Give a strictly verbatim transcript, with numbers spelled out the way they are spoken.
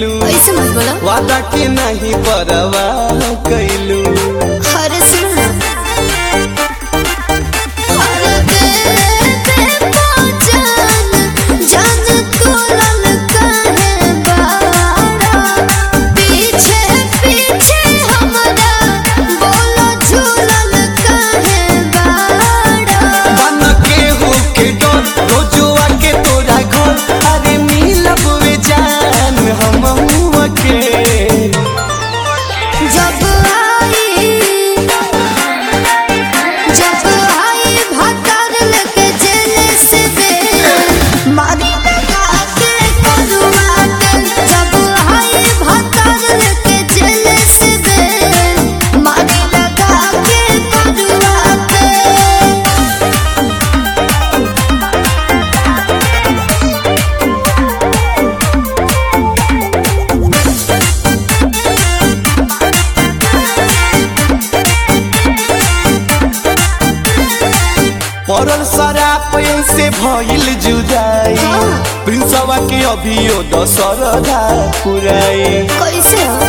कैलू ऐसे मत बोलो। वादा के नहीं परवाह कैलू अरे सुनो अरे बेबे पहचान जान तोलन काहे बाड़ा पीछे पीछे हमरा बोलो झूलन काहे बाड़ा बन के हो के डर रोजुआ के तोरा घर अरे मिलब वे जान हम हुआ के जब आई जब आई भतर लेके जेल से दे मारी लगा के करुआ के जब आई भतर लेके जेल से दे मारी लगा के करुआ के पड़ल शराब से भइल जुदाई प्रिंसवा के अभियो दशरदा पुराई कैसे हो